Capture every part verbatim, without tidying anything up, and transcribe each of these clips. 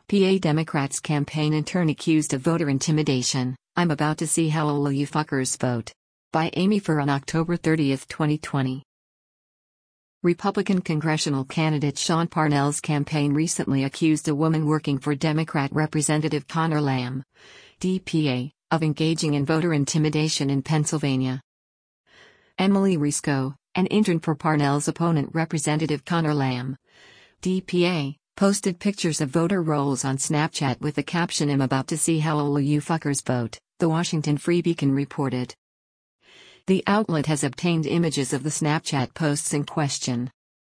P A Democrats campaign intern accused of voter intimidation. I'm about to see how all you fuckers vote. By Amy Fur on October thirtieth, twenty twenty. Republican congressional candidate Sean Parnell's campaign recently accused a woman working for Democrat Representative Conor Lamb, D P A, of engaging in voter intimidation in Pennsylvania. Emily Risco, an intern for Parnell's opponent Representative Conor Lamb, D P A, posted pictures of voter rolls on Snapchat with the caption "I'm about to see how all you fuckers vote," the Washington Free Beacon reported. The outlet has obtained images of the Snapchat posts in question.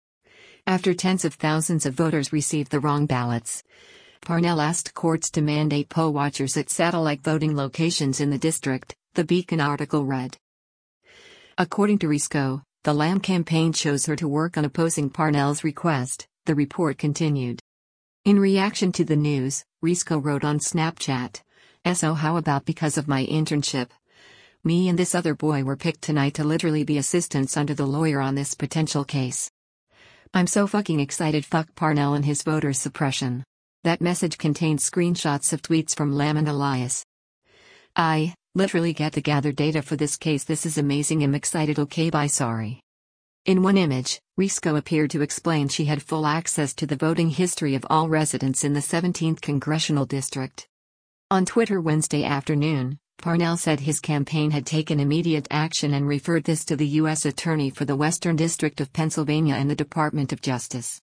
After tens of thousands of voters received the wrong ballots, Parnell asked courts to mandate poll watchers at satellite voting locations in the district, the Beacon article read. According to Risco, the Lamb campaign chose her to work on opposing Parnell's request, the report continued. In reaction to the news, Risco wrote on Snapchat, "So how about because of my internship? Me and this other boy were picked tonight to literally be assistants under the lawyer on this potential case. I'm so fucking excited, fuck Parnell and his voter suppression." That message contained screenshots of tweets from Lamb and Elias. "I, literally get to gather data for this case. This is amazing. I'm excited. Okay, bye, sorry." In one image, Risco appeared to explain she had full access to the voting history of all residents in the seventeenth Congressional District. On Twitter Wednesday afternoon, Parnell said his campaign had taken immediate action and referred this to the U S Attorney for the Western District of Pennsylvania and the Department of Justice.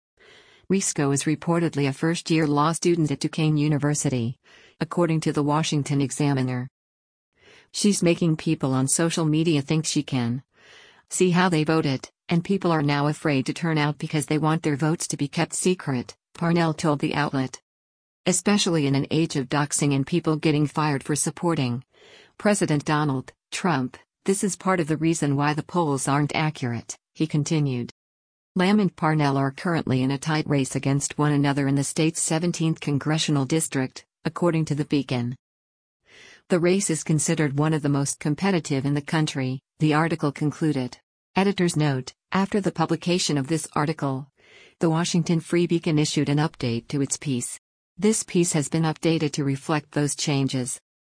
Risco is reportedly a first-year law student at Duquesne University, according to the Washington Examiner. "She's making people on social media think she can see how they voted, and people are now afraid to turn out because they want their votes to be kept secret," Parnell told the outlet. "Especially in an age of doxing and people getting fired for supporting President Donald Trump, this is part of the reason why the polls aren't accurate," he continued. Lamb and Parnell are currently in a tight race against one another in the state's seventeenth Congressional District, according to the Beacon. The race is considered one of the most competitive in the country, the article concluded. Editor's note: after the publication of this article, the Washington Free Beacon issued an update to its piece. This piece has been updated to reflect those changes.